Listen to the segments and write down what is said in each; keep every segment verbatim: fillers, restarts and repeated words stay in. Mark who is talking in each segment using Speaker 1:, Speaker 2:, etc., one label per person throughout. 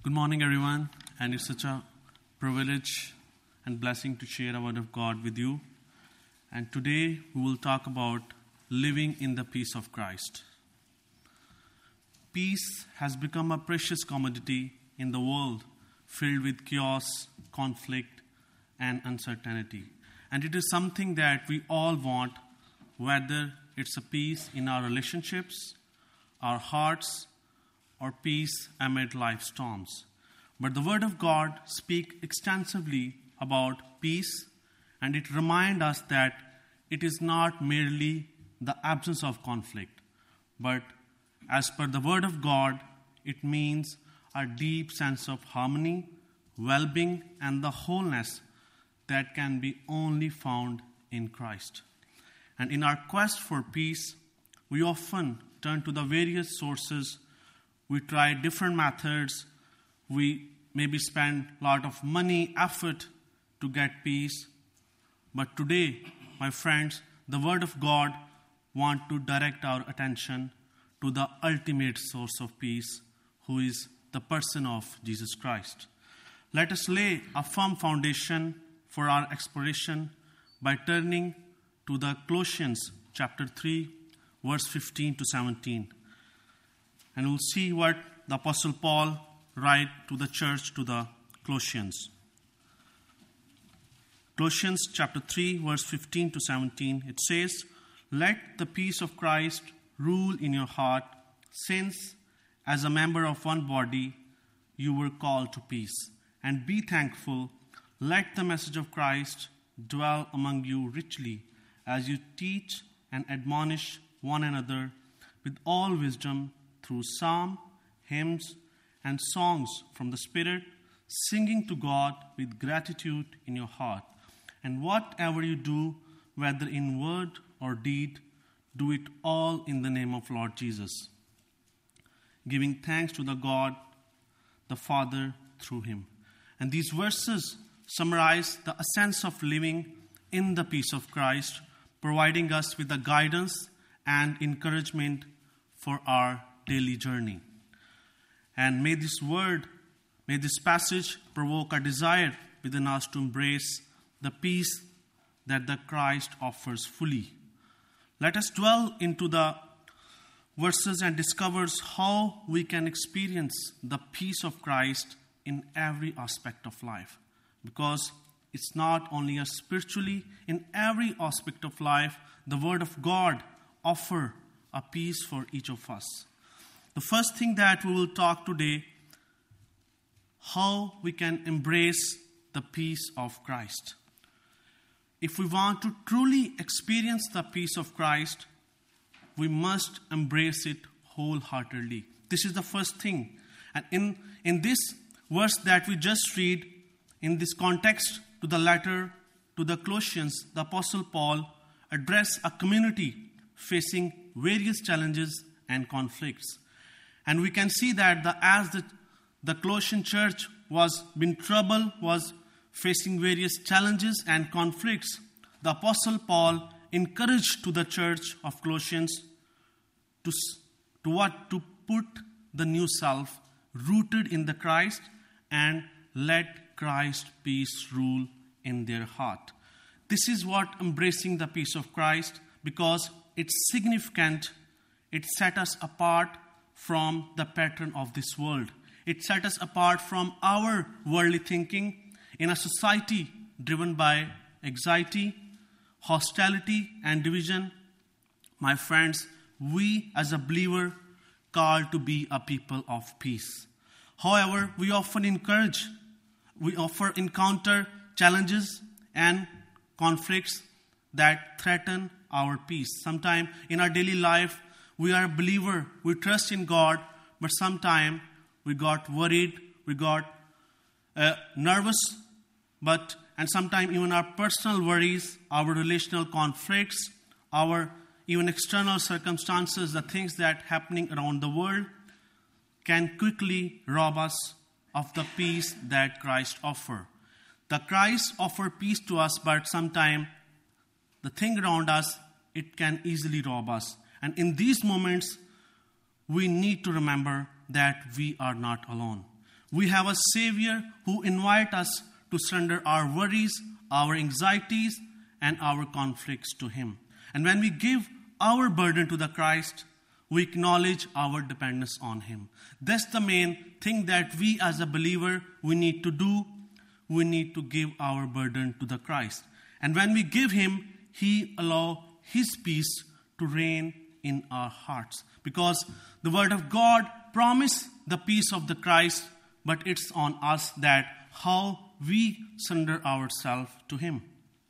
Speaker 1: Good morning, everyone, and it's such a privilege and blessing to share a word of God with you. And today we will talk about living in the peace of Christ. Peace has become a precious commodity in the world filled with chaos, conflict, and uncertainty. And it is something that we all want, whether it's a peace in our relationships, our hearts, or peace amid life storms. But the Word of God speaks extensively about peace, and it reminds us that it is not merely the absence of conflict, but as per the Word of God, it means a deep sense of harmony, well-being, and the wholeness that can be only found in Christ. And in our quest for peace, we often turn to the various sources. We try different methods. We maybe spend a lot of money, effort to get peace. But today, my friends, the Word of God wants to direct our attention to the ultimate source of peace, who is the person of Jesus Christ. Let us lay a firm foundation for our exploration by turning to the Colossians chapter three, verse fifteen to seventeen. And we'll see what the Apostle Paul writes to the church, to the Colossians. Colossians chapter three, verse fifteen to seventeen, it says, "Let the peace of Christ rule in your heart, since as a member of one body you were called to peace. And be thankful. Let the message of Christ dwell among you richly, as you teach and admonish one another with all wisdom, through psalm, hymns, and songs from the Spirit, singing to God with gratitude in your heart. And whatever you do, whether in word or deed, do it all in the name of Lord Jesus, giving thanks to the God, the Father, through him." And these verses summarize the essence of living in the peace of Christ, providing us with the guidance and encouragement for our daily journey. And may this word, may this passage provoke a desire within us to embrace the peace that the Christ offers fully. Let us dwell into the verses and discover how we can experience the peace of Christ in every aspect of life. Because it's not only a spiritually, in every aspect of life, the Word of God offers a peace for each of us. The first thing that we will talk today, how we can embrace the peace of Christ. If we want to truly experience the peace of Christ, we must embrace it wholeheartedly. This is the first thing. And in, in this verse that we just read, in this context to the letter to the Colossians, the Apostle Paul addressed a community facing various challenges and conflicts. And we can see that the, as the, the Colossian church was in trouble, was facing various challenges and conflicts, the Apostle Paul encouraged to the church of Colossians to, to what? To put the new self rooted in the Christ and let Christ's peace rule in their heart. This is what embracing the peace of Christ, because it's significant. It set us apart from the pattern of this world. It set us apart from our worldly thinking in a society driven by anxiety, hostility, and division. My friends, we as a believer called to be a people of peace. However, we often encourage, we often encounter challenges and conflicts that threaten our peace. Sometimes in our daily life, we are a believer, we trust in God, but sometimes we got worried, we got uh, nervous, but and sometimes even our personal worries, our relational conflicts, our even external circumstances, the things that are happening around the world, can quickly rob us of the peace that Christ offers. The Christ offers peace to us, but sometimes the thing around us, it can easily rob us. And in these moments, we need to remember that we are not alone. We have a Savior who invites us to surrender our worries, our anxieties, and our conflicts to Him. And when we give our burden to the Christ, we acknowledge our dependence on Him. That's the main thing that we as a believer, we need to do. We need to give our burden to the Christ. And when we give Him, He allows His peace to reign in our hearts. Because the Word of God promises the peace of the Christ, but it's on us that how we surrender ourselves to Him.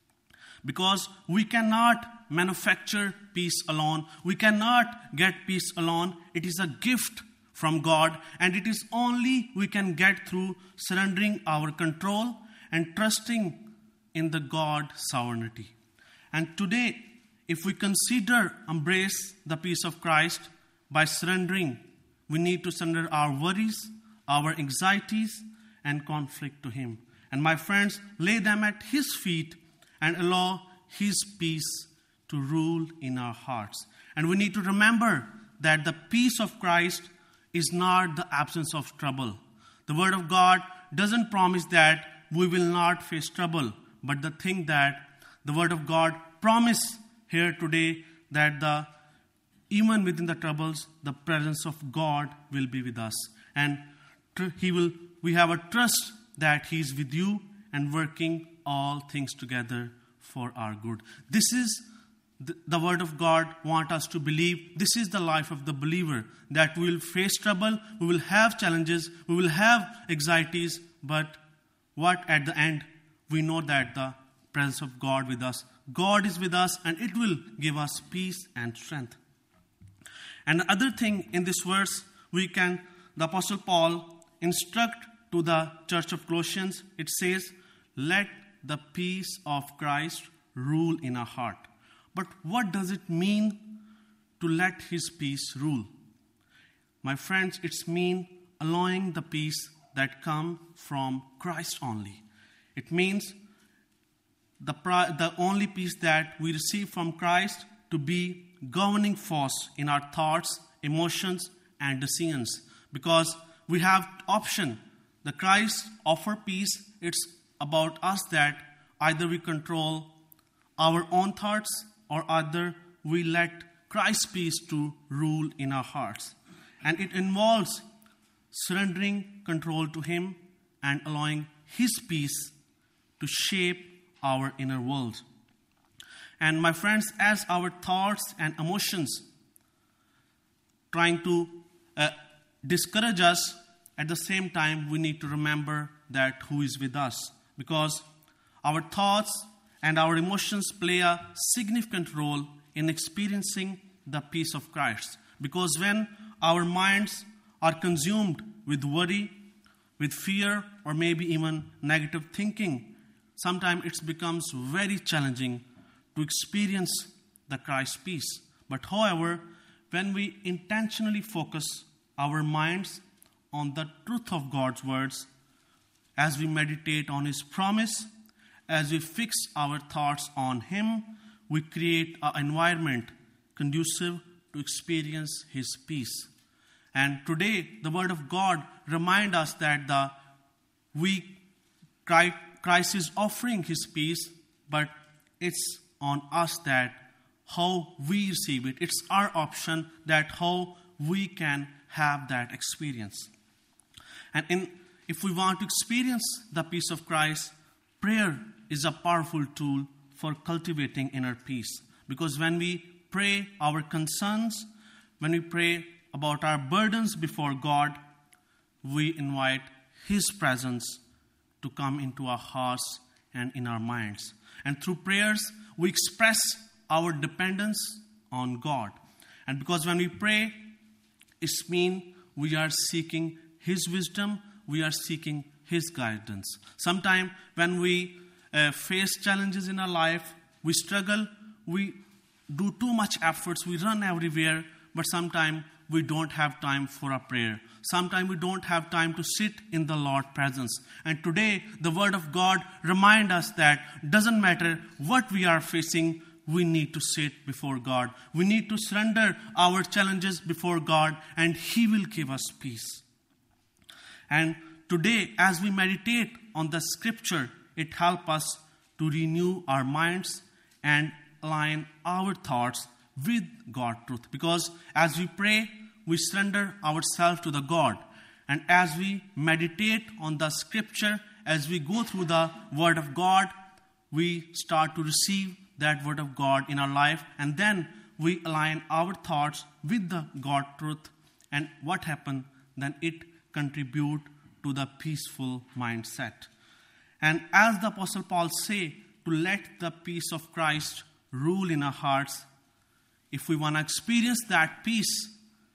Speaker 1: Because we cannot manufacture peace alone. We cannot get peace alone. It is a gift from God, and it is only we can get through surrendering our control and trusting in the God sovereignty. And today, if we consider embrace the peace of Christ by surrendering, we need to surrender our worries, our anxieties, and conflict to Him. And my friends, lay them at His feet and allow His peace to rule in our hearts. And we need to remember that the peace of Christ is not the absence of trouble. The Word of God doesn't promise that we will not face trouble, but the thing that the Word of God promises here today that the even within the troubles, the presence of God will be with us. And tr- He will. We have a trust that He is with you and working all things together for our good. This is the, the Word of God want us to believe. This is the life of the believer, that we will face trouble, we will have challenges, we will have anxieties, but what at the end, we know that the presence of God with us. God is with us, and it will give us peace and strength. And the other thing in this verse, we can, the Apostle Paul instruct to the church of Colossians, it says, let the peace of Christ rule in our heart. But what does it mean to let His peace rule? My friends, it's mean allowing the peace that come from Christ only. It means the, the only peace that we receive from Christ to be governing force in our thoughts, emotions, and decisions. Because we have option. The Christ offer peace. It's about us that either we control our own thoughts or either we let Christ's peace to rule in our hearts. And it involves surrendering control to Him and allowing His peace to shape our inner world. And my friends, as our thoughts and emotions trying to uh, discourage us, at the same time we need to remember that who is with us. Because our thoughts and our emotions play a significant role in experiencing the peace of Christ. Because when our minds are consumed with worry, with fear, or maybe even negative thinking, sometimes it becomes very challenging to experience the Christ peace. But however, when we intentionally focus our minds on the truth of God's words, as we meditate on His promise, as we fix our thoughts on Him, we create an environment conducive to experience His peace. And today, the Word of God reminds us that the we Christ is offering His peace, but it's on us that how we receive it. It's our option that how we can have that experience. And in, if we want to experience the peace of Christ, prayer is a powerful tool for cultivating inner peace. Because when we pray our concerns, when we pray about our burdens before God, we invite His presence to come into our hearts and in our minds. And through prayers, we express our dependence on God. And because when we pray, it means we are seeking His wisdom, we are seeking His guidance. Sometimes when we uh, face challenges in our life, we struggle, we do too much efforts, we run everywhere, but sometimes we don't have time for a prayer. Sometimes we don't have time to sit in the Lord's presence. And today, the Word of God reminds us that doesn't matter what we are facing, we need to sit before God. We need to surrender our challenges before God, and He will give us peace. And today, as we meditate on the scripture, it helps us to renew our minds and align our thoughts with God's truth. Because as we pray, we surrender ourselves to the God. And as we meditate on the scripture, as we go through the word of God, we start to receive that word of God in our life. And then we align our thoughts with the God truth. And what happens? Then it contributes to the peaceful mindset. And as the Apostle Paul say, to let the peace of Christ rule in our hearts. If we want to experience that peace,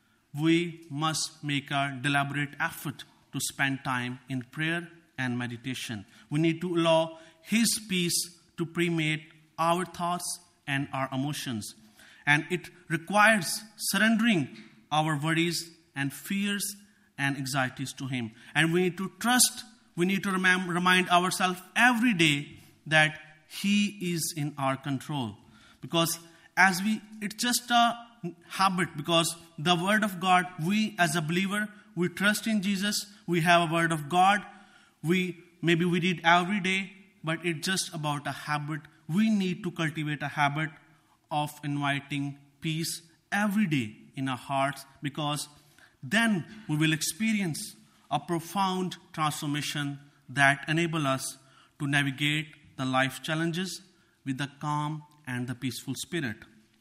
Speaker 1: we must make a deliberate effort to spend time in prayer and meditation. We need to allow His peace to permeate our thoughts and our emotions. And it requires surrendering our worries and fears and anxieties to Him. And we need to trust, we need to rem- remind ourselves every day that He is in our control. Because as we, it's just a habit, because the word of God, we as a believer, we trust in Jesus, we have a word of God, we maybe we read every day, but it's just about a habit. We need to cultivate a habit of inviting peace every day in our hearts, because then we will experience a profound transformation that enable us to navigate the life challenges with the calm and the peaceful spirit.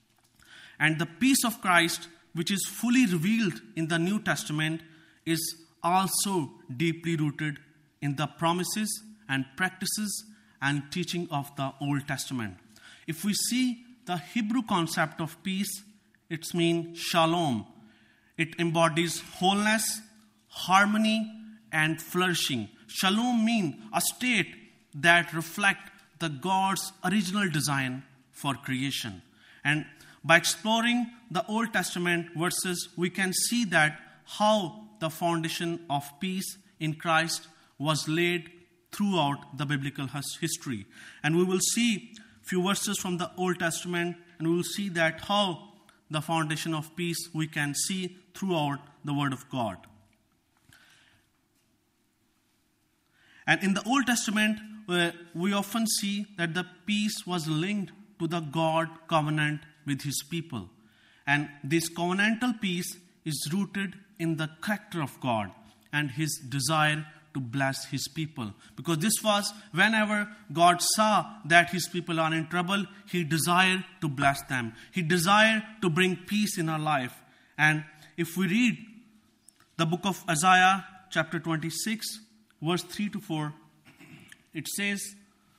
Speaker 1: And the peace of Christ, which is fully revealed in the New Testament, is also deeply rooted in the promises and practices and teaching of the Old Testament. If we see the Hebrew concept of peace, it means shalom. It embodies wholeness, harmony, and flourishing. Shalom means a state that reflects the God's original design for creation. And by exploring the Old Testament verses, we can see that how the foundation of peace in Christ was laid throughout the biblical history. And we will see a few verses from the Old Testament, and we will see that how the foundation of peace we can see throughout the Word of God. And in the Old Testament, uh, we often see that the peace was linked to the God covenant with His people. And this covenantal peace is rooted in the character of God and His desire to bless His people. Because this was whenever God saw that His people are in trouble, He desired to bless them. He desired to bring peace in our life. And if we read the book of Isaiah, chapter twenty-six, verse three to four, it says,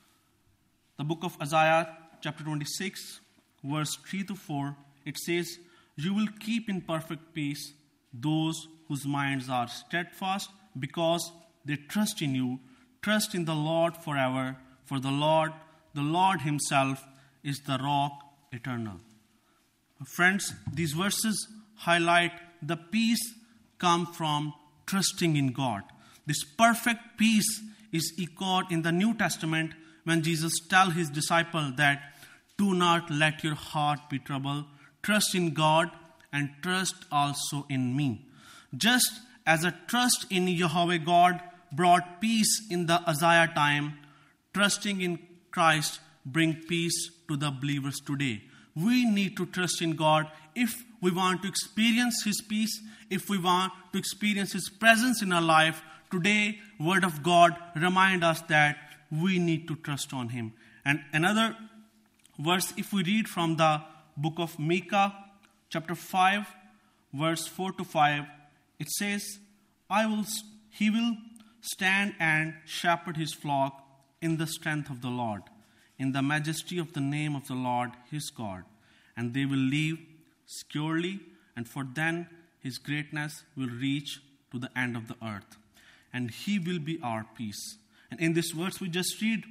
Speaker 1: the book of Isaiah, chapter twenty-six, verse three to four, it says, "You will keep in perfect peace those whose minds are steadfast, because they trust in you. Trust in the Lord forever, for the Lord, the Lord Himself is the rock eternal." Friends, these verses highlight the peace come from trusting in God. This perfect peace is echoed in the New Testament when Jesus tells His disciples that, "Do not let your heart be troubled. Trust in God and trust also in me." Just as a trust in Yahweh God brought peace in the Isaiah time, trusting in Christ brings peace to the believers today. We need to trust in God if we want to experience His peace, if we want to experience His presence in our life. Today, Word of God reminds us that we need to trust on Him. And another verse, if we read from the book of Micah, chapter five, verse four to five, it says, I will, He will stand and shepherd His flock in the strength of the Lord, in the majesty of the name of the Lord His God. And they will live securely, and for then His greatness will reach to the end of the earth. And He will be our peace. And in this verse we just read,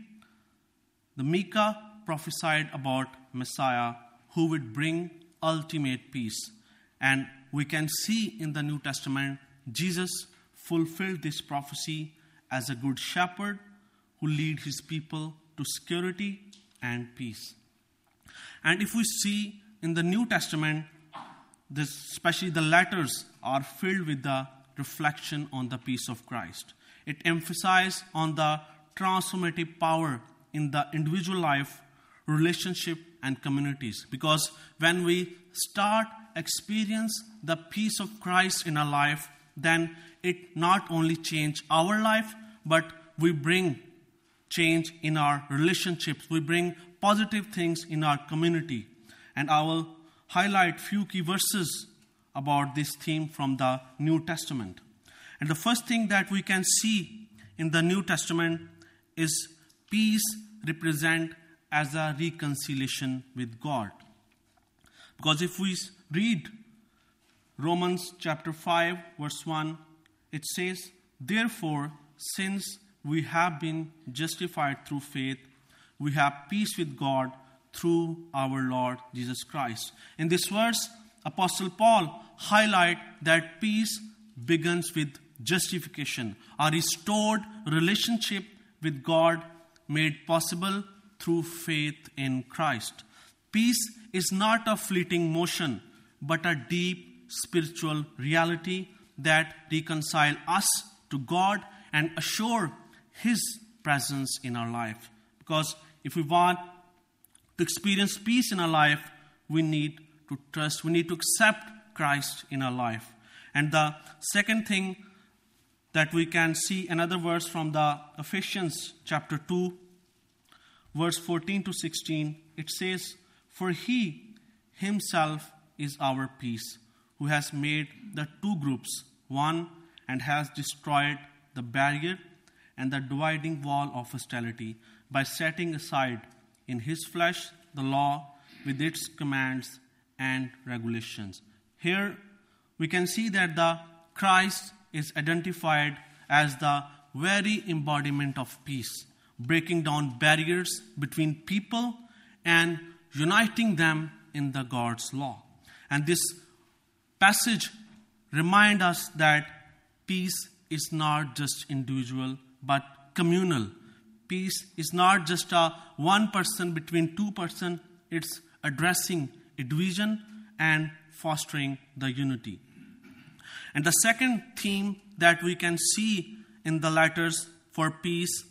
Speaker 1: the Micah prophesied about Messiah who would bring ultimate peace. And we can see in the New Testament, Jesus fulfilled this prophecy as a good shepherd who lead His people to security and peace. And if we see in the New Testament, this, especially the letters are filled with the reflection on the peace of Christ. It emphasizes on the transformative power in the individual life, relationship, and communities. Because when we start experience the peace of Christ in our life, then it not only change our life, but we bring change in our relationships. We bring positive things in our community. And I will highlight few key verses about this theme from the New Testament. And the first thing that we can see in the New Testament is peace represent as a reconciliation with God. Because if we read Romans chapter five, verse one, it says, "Therefore, since we have been justified through faith, we have peace with God through our Lord Jesus Christ." In this verse, Apostle Paul highlights that peace begins with justification, a restored relationship with God made possible through faith in Christ. Peace is not a fleeting motion, but a deep spiritual reality that reconciles us to God and assure His presence in our life. Because if we want to experience peace in our life, we need to trust, we need to accept Christ in our life. And the second thing that we can see, another verse from the Ephesians chapter two, verse fourteen to sixteen, it says, "For He Himself is our peace, who has made the two groups one and has destroyed the barrier and the dividing wall of hostility by setting aside in His flesh the law with its commands and regulations." Here we can see that the Christ is identified as the very embodiment of peace, breaking down barriers between people and uniting them in the God's law. And this passage reminds us that peace is not just individual but communal. Peace is not just a one person between two person, it's addressing a division and fostering the unity. And the second theme that we can see in the letters for peace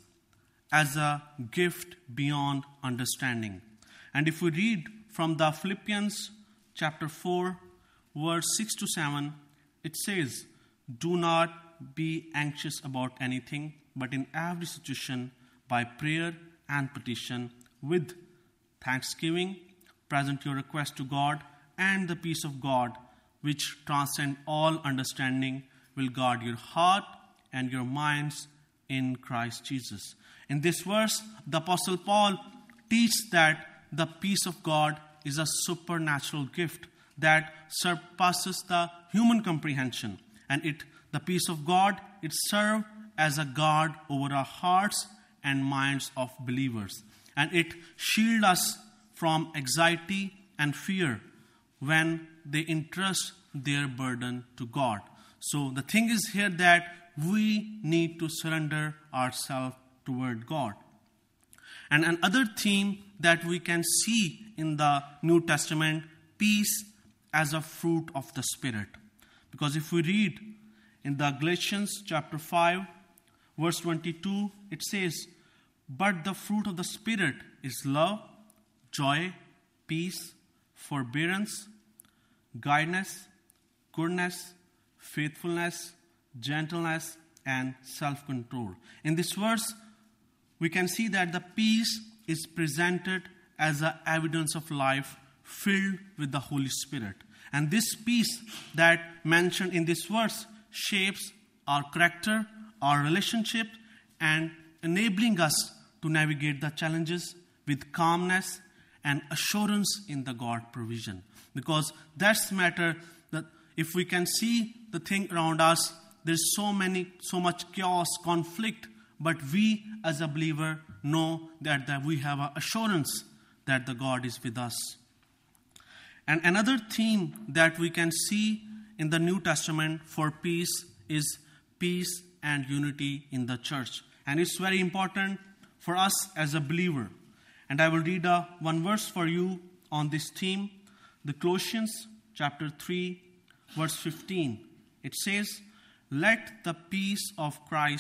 Speaker 1: as a gift beyond understanding. And if we read from the Philippians chapter four, verse six to seven, it says, "Do not be anxious about anything, but in every situation, by prayer and petition, with thanksgiving, present your request to God, and the peace of God, which transcends all understanding, will guard your heart and your minds in Christ Jesus." In this verse, the Apostle Paul teaches that the peace of God is a supernatural gift that surpasses the human comprehension. And it, the peace of God, it serves as a guard over our hearts and minds of believers. And it shields us from anxiety and fear when they entrust their burden to God. So the thing is here that we need to surrender ourselves toward God. And another theme that we can see in the New Testament, peace as a fruit of the Spirit. Because if we read in the Galatians chapter five, verse twenty-two, it says, "But the fruit of the Spirit is love, joy, peace, forbearance, kindness, goodness, faithfulness, gentleness, and self-control." In this verse, we can see that the peace is presented as an evidence of life filled with the Holy Spirit. And this peace that mentioned in this verse shapes our character, our relationship, and enabling us to navigate the challenges with calmness and assurance in the God provision. Because that's the matter that if we can see the thing around us, there's so many, so much chaos, conflict, but we as a believer know that, that we have an assurance that the God is with us. And another theme that we can see in the New Testament for peace is peace and unity in the church. And it's very important for us as a believer. And I will read uh, one verse for you on this theme. The Colossians chapter three, verse fifteen. It says, "Let the peace of Christ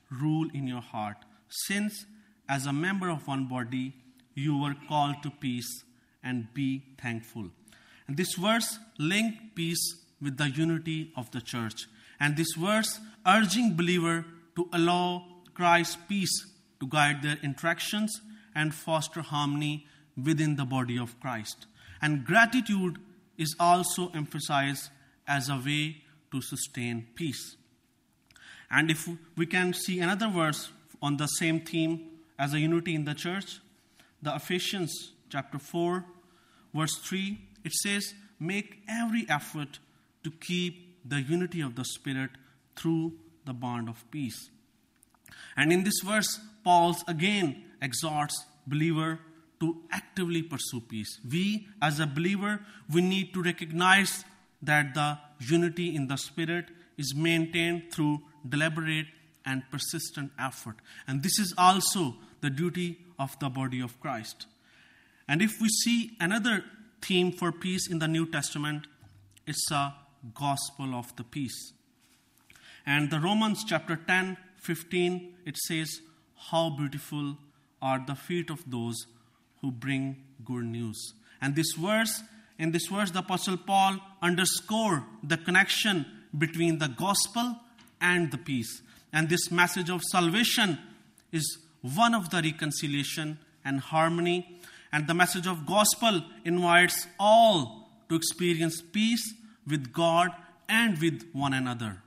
Speaker 1: rule in your heart, since as a member of one body, you were called to peace and be thankful. And this verse linked peace with the unity of the church. And this verse urging believer to allow Christ's peace to guide their interactions and foster harmony within the body of Christ. And gratitude is also emphasized as a way to sustain peace. And if we can see another verse on the same theme as a unity in the church, the Ephesians chapter four, verse three, it says, make every effort to keep the unity of the Spirit through the bond of peace. And in this verse, Paul again exhorts believer to actively pursue peace. We, as a believer, we need to recognize that the unity in the Spirit is maintained through deliberate and persistent effort. And this is also the duty of the body of Christ. And if we see another theme for peace in the New Testament, it's a gospel of the peace. And the Romans chapter ten, fifteen, it says, how beautiful are the feet of those who bring good news. And this verse, in this verse, the Apostle Paul underscored the connection between the gospel and the peace. And this message of salvation is one of the reconciliation and harmony. And the message of gospel invites all to experience peace with God and with one another.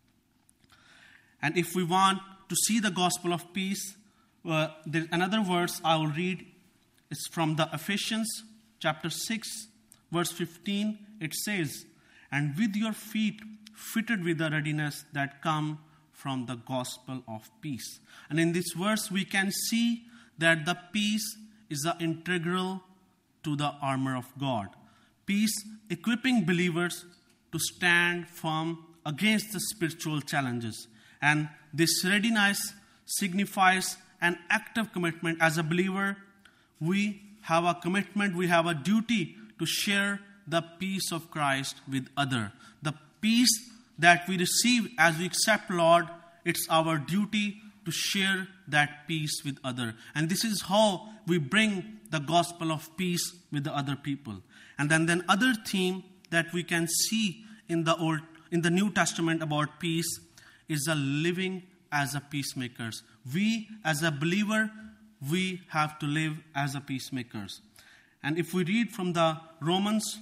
Speaker 1: And if we want to see the gospel of peace, uh, there's another verse I will read. It's from the Ephesians chapter six, verse fifteen. It says, and with your feet fitted with the readiness that come from the gospel of peace. And in this verse, we can see that the peace is the integral to the armor of God. Peace equipping believers to stand firm against the spiritual challenges. And this readiness signifies an active commitment. As a believer, we have a commitment, we have a duty to share the peace of Christ with others. The peace that we receive as we accept Lord, it's our duty to share that peace with others. And this is how we bring the gospel of peace with the other people. And then then other theme that we can see in the old in the New Testament about peace is the living as a peacemakers. We as a believer, we have to live as a peacemakers. And if we read from the Romans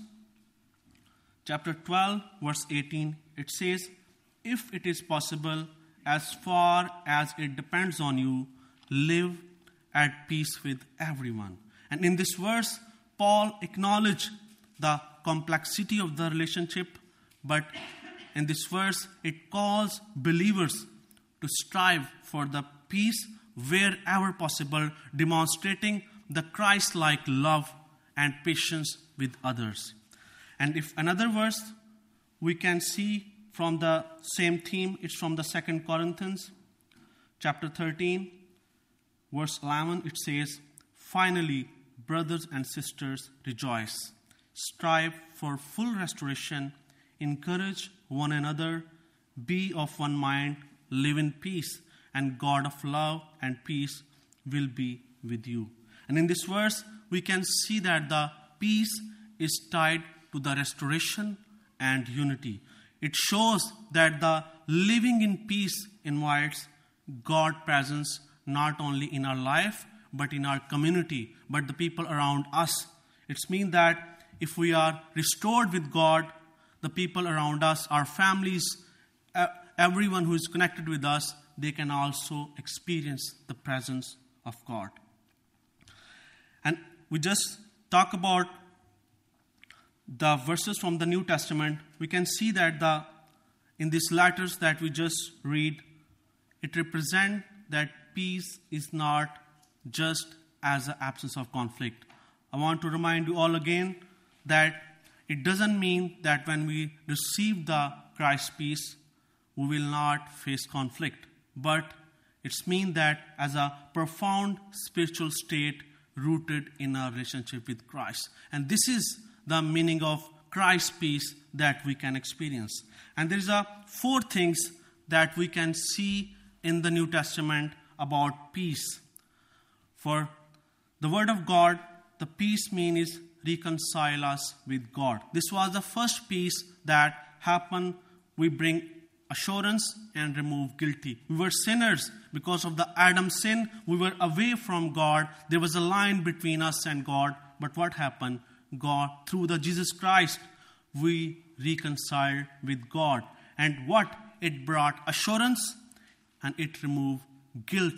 Speaker 1: chapter twelve, verse eighteen, it says, if it is possible, as far as it depends on you, live at peace with everyone. And in this verse, Paul acknowledged the complexity of the relationship, but in this verse, it calls believers to strive for the peace wherever possible, demonstrating the Christ-like love and patience with others. And if another verse we can see from the same theme, it's from the Second Corinthians chapter thirteen, verse eleven. It says, finally, brothers and sisters, rejoice. Strive for full restoration. Encourage one another. Be of one mind. Live in peace. And God of love and peace will be with you. And in this verse, we can see that the peace is tied to the restoration and unity. It shows that the living in peace invites God's presence not only in our life, but in our community, but the people around us. It means that if we are restored with God, the people around us, our families, everyone who is connected with us, they can also experience the presence of God. And we just talk about the verses from the New Testament. We can see that the in these letters that we just read, it represents that peace is not just as an absence of conflict. I want to remind you all again that it doesn't mean that when we receive the Christ peace, we will not face conflict. But it's mean that as a profound spiritual state rooted in our relationship with Christ. And this is the meaning of Christ's peace that we can experience. And there is a four things that we can see in the New Testament about peace. For the word of God, the peace mean is reconcile us with God. This was the first peace that happened. We bring assurance and remove guilty. We were sinners because of the Adam sin. We were away from God. There was a line between us and God. But what happened? God, through the Jesus Christ, we reconciled with God. And what? It brought assurance and it removed guilt.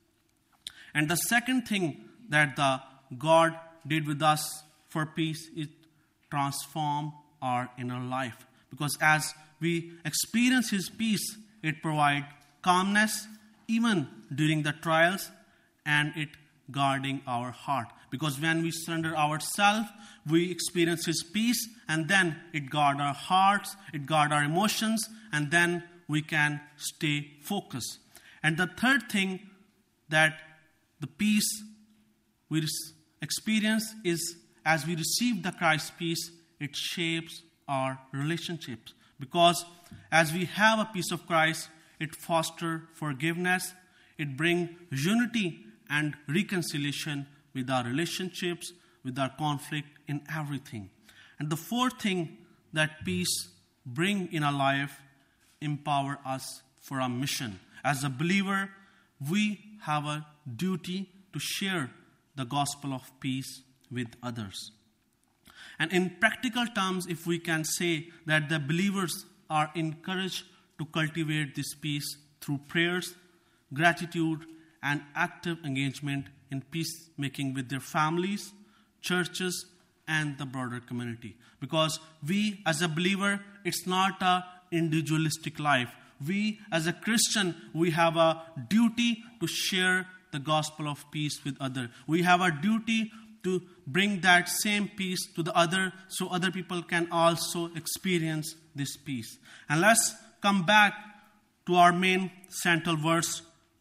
Speaker 1: And the second thing that the God did with us for peace is transform our inner life. Because as we experience His peace, it provides calmness even during the trials, and it guarding our heart. Because when we surrender ourselves, we experience His peace, and then it guard our hearts, it guard our emotions, and then we can stay focused. And the third thing that the peace we experience is as we receive the Christ peace, it shapes our relationships. Because as we have a peace of Christ, it fosters forgiveness, it brings unity and reconciliation with our relationships, with our conflict, in everything. And the fourth thing that peace brings in our life, empower us for our mission. As a believer, we have a duty to share the gospel of peace with others. And in practical terms, if we can say that the believers are encouraged to cultivate this peace through prayers, gratitude, and active engagement in peacemaking with their families, churches, and the broader community. Because we, as a believer, it's not an individualistic life. We, as a Christian, we have a duty to share the gospel of peace with others. We have a duty to bring that same peace to the other so other people can also experience this peace. And let's come back to our main central verse,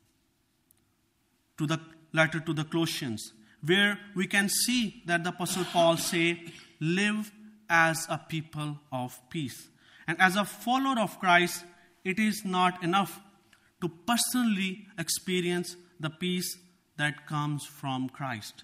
Speaker 1: to the letter to the Colossians, where we can see that the Apostle Paul say, live as a people of peace. And as a follower of Christ, it is not enough to personally experience the peace that comes from Christ.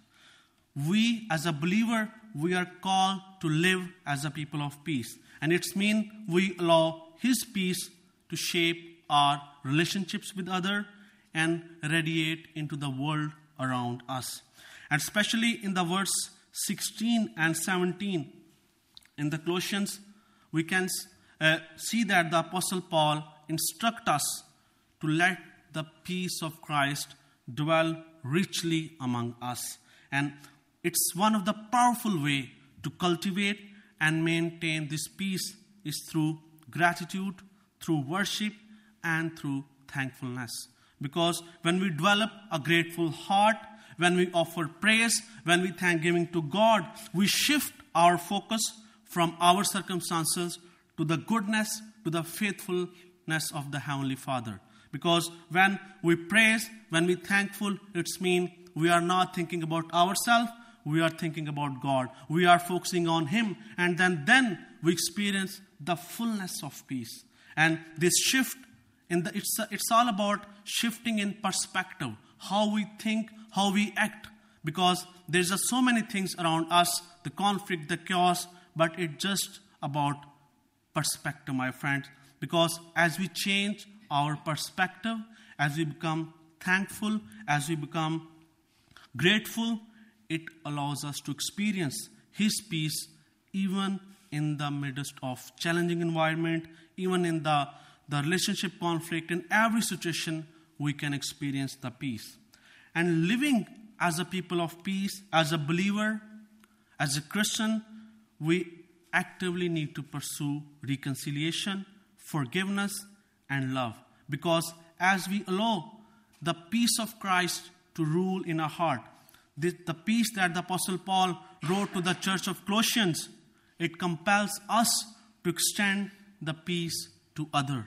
Speaker 1: We, as a believer, we are called to live as a people of peace. And it means we allow His peace to shape our relationships with others and radiate into the world around us. And especially in the verse sixteen and seventeen in the Colossians, we can uh, see that the Apostle Paul instructs us to let the peace of Christ dwell richly among us. And it's one of the powerful ways to cultivate and maintain this peace is through gratitude, through worship, and through thankfulness. Because when we develop a grateful heart, when we offer praise, when we thank giving to God, we shift our focus from our circumstances to the goodness, to the faithfulness of the Heavenly Father. Because when we praise, when we thankful, it means we are not thinking about ourselves, we are thinking about God. We are focusing on Him, and then, then we experience the fullness of peace. And this shift, in the, it's, it's all about shifting in perspective, how we think, how we act. Because there's just so many things around us, the conflict, the chaos, but it's just about perspective, my friends. Because as we change our perspective, as we become thankful, as we become grateful, it allows us to experience His peace even in the midst of challenging environment, even in the, the relationship conflict. In every situation, we can experience the peace. And living as a people of peace, as a believer, as a Christian, we actively need to pursue reconciliation, forgiveness, and love. Because as we allow the peace of Christ to rule in our heart, the, the peace that the Apostle Paul wrote to the church of Colossians, it compels us to extend the peace to others.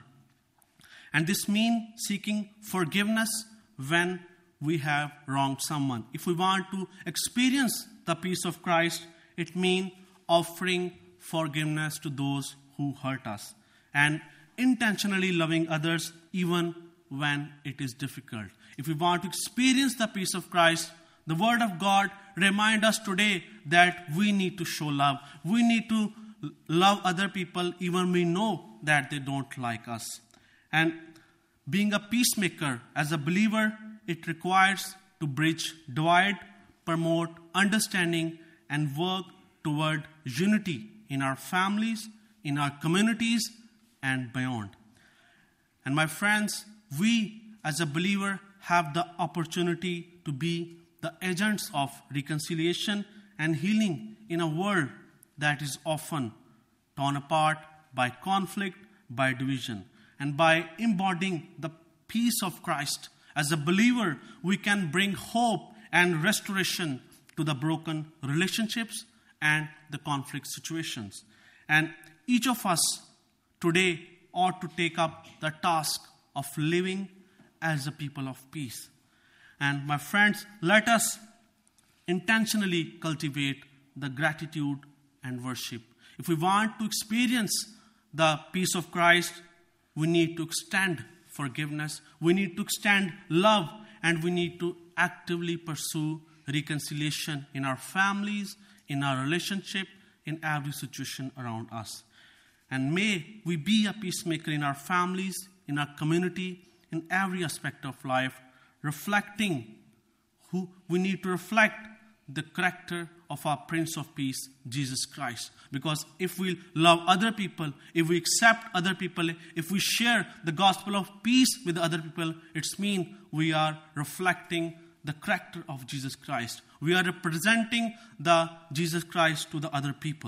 Speaker 1: And this means seeking forgiveness when we have wronged someone. If we want to experience the peace of Christ, it means offering forgiveness to those who hurt us and intentionally loving others even when it is difficult. If we want to experience the peace of Christ, the Word of God reminds us today that we need to show love. We need to love other people even we know that they don't like us. And being a peacemaker as a believer, it requires to bridge divide, promote understanding, and work toward unity in our families, in our communities, and beyond. And my friends, we as a believer have the opportunity to be the agents of reconciliation and healing in a world that is often torn apart by conflict, by division. And by embodying the peace of Christ, as a believer, we can bring hope and restoration to the broken relationships and the conflict situations. And each of us today ought to take up the task of living as a people of peace. And my friends, let us intentionally cultivate the gratitude and worship. If we want to experience the peace of Christ, we need to extend forgiveness, we need to extend love, and we need to actively pursue reconciliation in our families, in our relationship, in every situation around us. And may we be a peacemaker in our families, in our community, in every aspect of life, reflecting who we need to reflect the character of our Prince of Peace, Jesus Christ. Because if we love other people, if we accept other people, if we share the gospel of peace with other people, it's mean we are reflecting the character of Jesus Christ. We are representing the Jesus Christ to the other people.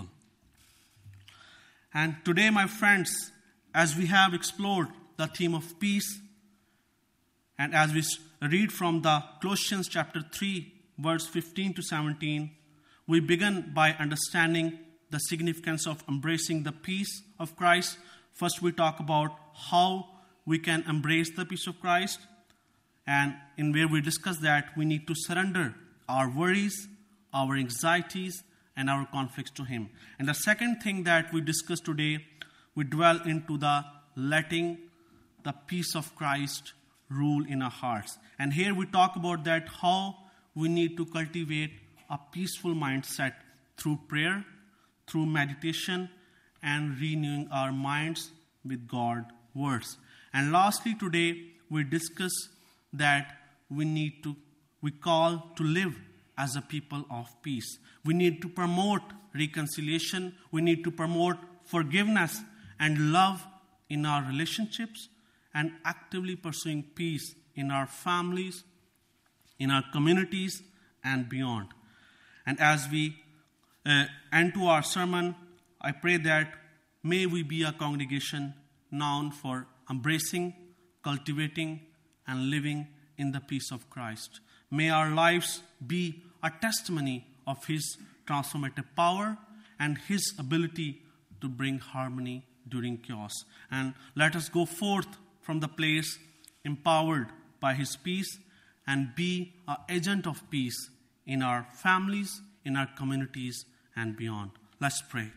Speaker 1: And today, my friends, as we have explored the theme of peace, and as we read from the Colossians chapter three, verse fifteen to seventeen, we begin by understanding the significance of embracing the peace of Christ. First, we talk about how we can embrace the peace of Christ, and in where we discuss that we need to surrender our worries, our anxieties, and our conflicts to Him. And the second thing that we discuss today, we dwell into the letting the peace of Christ rule in our hearts. And here we talk about that how we need to cultivate a peaceful mindset through prayer, through meditation, and renewing our minds with God's words. And lastly, today we discuss that we need to, we call to live as a people of peace. We need to promote reconciliation. We need to promote forgiveness and love in our relationships, and actively pursuing peace in our families, in our communities, and beyond. And as we uh, end to our sermon, I pray that may we be a congregation known for embracing, cultivating, and living in the peace of Christ. May our lives be a testimony of His transformative power and His ability to bring harmony during chaos. And let us go forth from the place empowered by His peace and be an agent of peace in our families, in our communities, and beyond. Let's pray.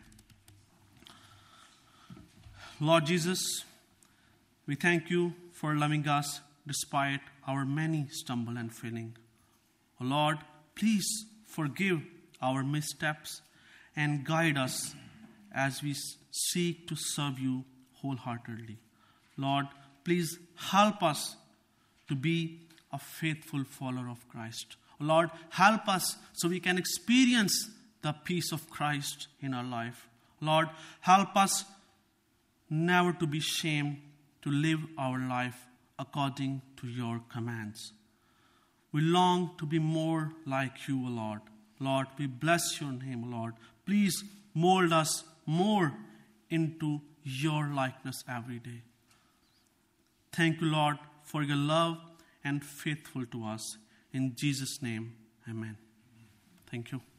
Speaker 1: Lord Jesus, we thank You for loving us despite our many stumble and failing. Oh Lord, please forgive our missteps and guide us as we seek to serve You wholeheartedly. Lord, please help us to be a faithful follower of Christ. Lord, help us so we can experience the peace of Christ in our life. Lord, help us never to be ashamed to live our life according to Your commands. We long to be more like You, Lord. Lord, we bless Your name, Lord. Please mold us more into Your likeness every day. Thank You, Lord, for Your love and faithful to us. In Jesus' name, amen. Thank you.